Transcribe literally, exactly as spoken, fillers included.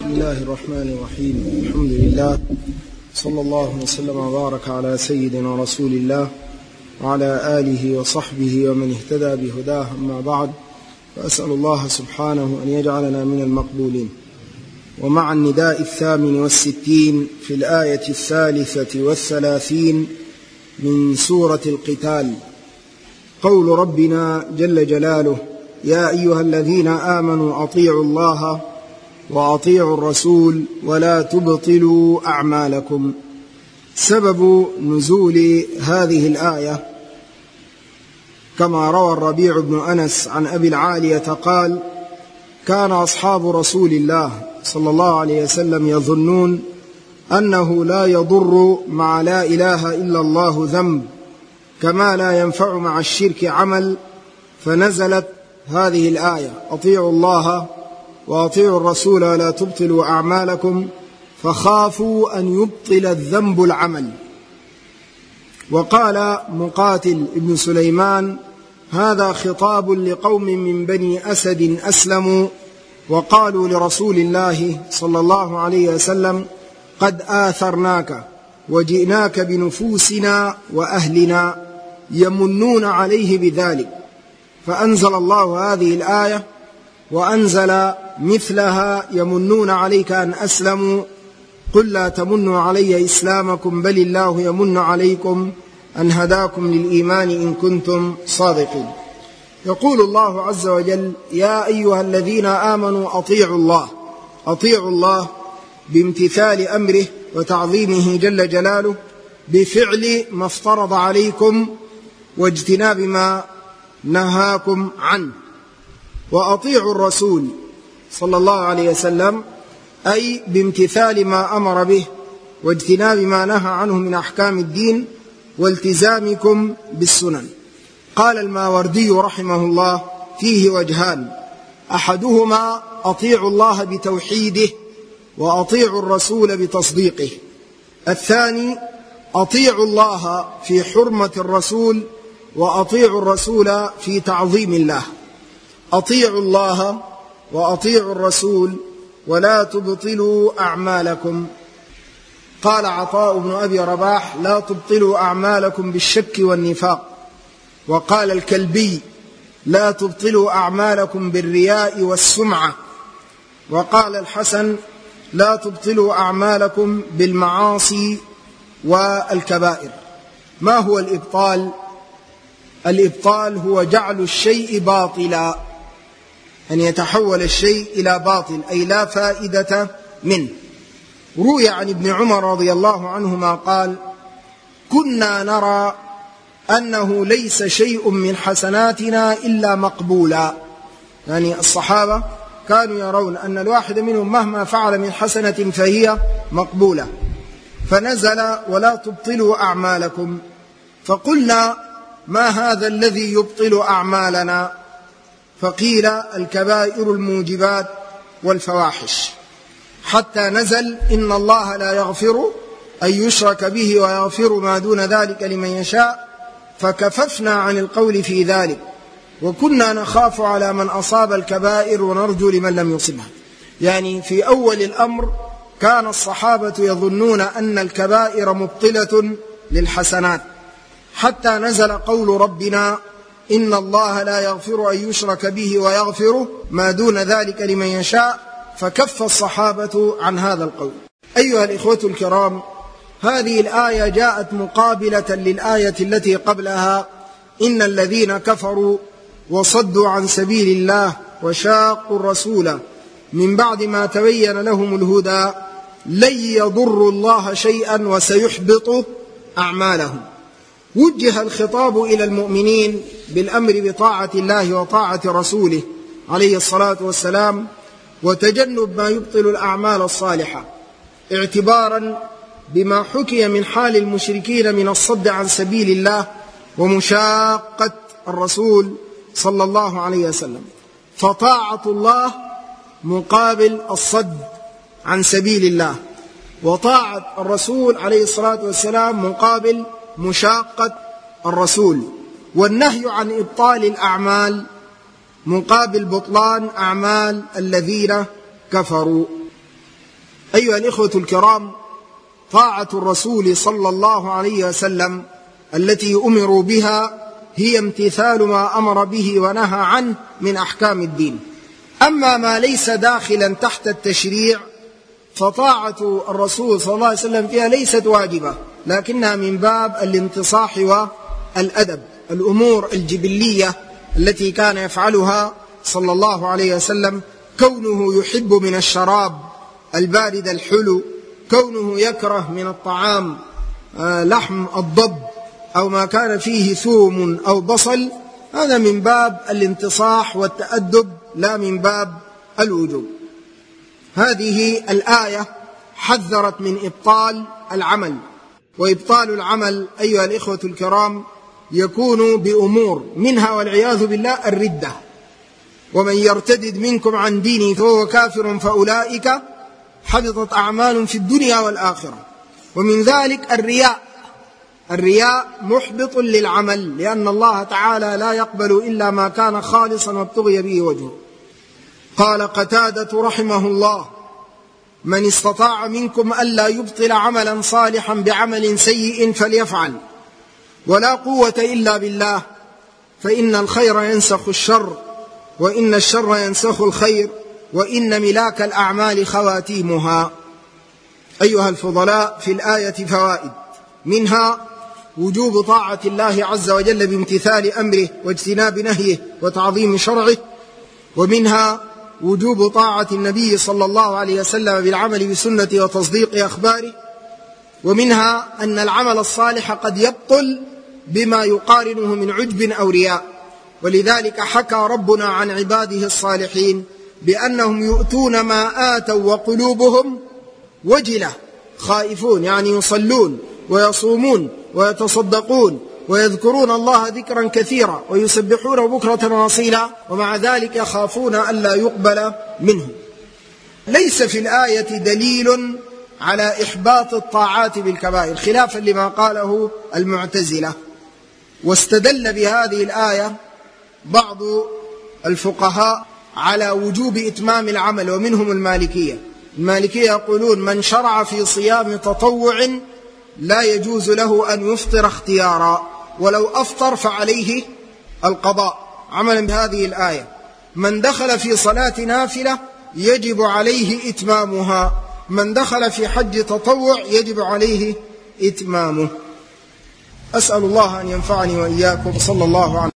بسم الله الرحمن الرحيم. الحمد لله صلى الله وسلم وبارك على سيدنا رسول الله وعلى آله وصحبه ومن اهتدى بهداه، أما بعد، فأسأل الله سبحانه أن يجعلنا من المقبولين. ومع النداء الثامن والستين في الآية الثالثة والثلاثين من سورة القتال قول ربنا جل جلاله: يا أيها الذين آمنوا أطيعوا الله وأطيعوا الرسول ولا تبطلوا أعمالكم. سبب نزول هذه الآية كما روى الربيع بن أنس عن أبي العالية قال: كان أصحاب رسول الله صلى الله عليه وسلم يظنون أنه لا يضر مع لا إله إلا الله ذنب كما لا ينفع مع الشرك عمل، فنزلت هذه الآية: أطيعوا الله وأطيعوا الرسول ولا تبطلوا أعمالكم، فخافوا أن يبطل الذنب العمل. وقال مقاتل ابن سليمان: هذا خطاب لقوم من بني أسد أسلموا وقالوا لرسول الله صلى الله عليه وسلم: قد آثرناك وجئناك بنفوسنا وأهلنا، يمنون عليه بذلك. فأنزل الله هذه الآية وأنزل مثلها: يمنون عليك أن أسلموا قل لا تمنوا علي إسلامكم بل الله يمن عليكم أن هداكم للإيمان إن كنتم صادقين. يقول الله عز وجل: يا أيها الذين آمنوا أطيعوا الله. أطيعوا الله بامتثال أمره وتعظيمه جل جلاله، بفعل ما افترض عليكم واجتناب ما نهاكم عنه. وأطيعوا الرسول صلى الله عليه وسلم أي بامتثال ما أمر به واجتناب ما نهى عنه من أحكام الدين والتزامكم بالسنن. قال الماوردي رحمه الله: فيه وجهان: أحدهما أطيعوا الله بتوحيده وأطيعوا الرسول بتصديقه. الثاني أطيعوا الله في حرمة الرسول وأطيعوا الرسول في تعظيم الله. أطيعوا الله وأطيعوا الرسول ولا تبطلوا أعمالكم. قال عطاء بن أبي رباح: لا تبطلوا أعمالكم بالشك والنفاق. وقال الكلبي: لا تبطلوا أعمالكم بالرياء والسمعة. وقال الحسن: لا تبطلوا أعمالكم بالمعاصي والكبائر. ما هو الإبطال؟ الإبطال هو جعل الشيء باطلا، أن يتحول الشيء إلى باطل، أي لا فائدة منه. روي عن ابن عمر رضي الله عنهما قال: كنا نرى أنه ليس شيء من حسناتنا إلا مقبولا. يعني الصحابة كانوا يرون أن الواحد منهم مهما فعل من حسنة فهي مقبولة. فنزل: ولا تبطلوا أعمالكم. فقلنا: ما هذا الذي يبطل أعمالنا؟ فقيل: الكبائر الموجبات والفواحش، حتى نزل: إن الله لا يغفر أن يشرك به ويغفر ما دون ذلك لمن يشاء. فكففنا عن القول في ذلك، وكنا نخاف على من أصاب الكبائر ونرجو لمن لم يصبها. يعني في أول الأمر كان الصحابة يظنون أن الكبائر مبطلة للحسنات، حتى نزل قول ربنا: إن الله لا يغفر أن يشرك به ويغفر ما دون ذلك لمن يشاء. فكف الصحابة عن هذا القول. أيها الإخوة الكرام، هذه الآية جاءت مقابلة للآية التي قبلها: إن الذين كفروا وصدوا عن سبيل الله وشاقوا الرسول من بعد ما تبين لهم الهدى لن يضروا الله شيئا وسيحبط أعمالهم. وجه الخطاب إلى المؤمنين بالأمر بطاعة الله وطاعة رسوله عليه الصلاة والسلام، وتجنب ما يبطل الأعمال الصالحة، اعتبارا بما حكي من حال المشركين من الصد عن سبيل الله ومشاقة الرسول صلى الله عليه وسلم. فطاعة الله مقابل الصد عن سبيل الله، وطاعة الرسول عليه الصلاة والسلام مقابل مشاقة الرسول. والنهي عن إبطال الأعمال مقابل بطلان أعمال الذين كفروا. أيها الإخوة الكرام، طاعة الرسول صلى الله عليه وسلم التي أمروا بها هي امتثال ما أمر به ونهى عنه من أحكام الدين. أما ما ليس داخلا تحت التشريع فطاعة الرسول صلى الله عليه وسلم فيها ليست واجبة، لكنها من باب الانتصاح والأدب، الأمور الجبلية التي كان يفعلها صلى الله عليه وسلم، كونه يحب من الشراب البارد الحلو، كونه يكره من الطعام لحم الضب أو ما كان فيه ثوم أو بصل، هذا من باب الانتصاح والتأدب لا من باب الوجوب. هذه الآية حذرت من إبطال العمل، وإبطال العمل أيها الإخوة الكرام يكون بأمور، منها والعياذ بالله الردة، ومن يرتدد منكم عن دينه فهو كافر فأولئك حبطت أعمال في الدنيا والآخرة. ومن ذلك الرياء، الرياء محبط للعمل، لأن الله تعالى لا يقبل إلا ما كان خالصا وابتغي به وجهه. قال قتادة رحمه الله: من استطاع منكم ألا يبطل عملا صالحا بعمل سيء فليفعل، ولا قوة إلا بالله، فإن الخير ينسخ الشر، وإن الشر ينسخ الخير، وإن ملاك الأعمال خواتيمها. أيها الفضلاء، في الآية فوائد، منها وجوب طاعة الله عز وجل بامتثال أمره واجتناب نهيه وتعظيم شرعه، ومنها وجوب طاعة النبي صلى الله عليه وسلم بالعمل بسنته وتصديق أخباره، ومنها أن العمل الصالح قد يبطل بما يقارنه من عجب أو رياء، ولذلك حكى ربنا عن عباده الصالحين بأنهم يؤتون ما آتوا وقلوبهم وجلة، خائفون، يعني يصلون ويصومون ويتصدقون ويذكرون الله ذكرا كثيرا ويسبحون بكرة وأصيلا، ومع ذلك يخافون ألا يقبل منهم. ليس في الآية دليل على إحباط الطاعات بالكبائر، خلافا لما قاله المعتزلة. واستدل بهذه الآية بعض الفقهاء على وجوب إتمام العمل، ومنهم المالكية. المالكية يقولون من شرع في صيام تطوع لا يجوز له أن يفطر اختيارا، ولو أفطر فعليه القضاء عملا بهذه الآية. من دخل في صلاة نافلة يجب عليه إتمامها، من دخل في حج تطوع يجب عليه إتمامه. أسأل الله أن ينفعني وإياكم. صلى الله عليه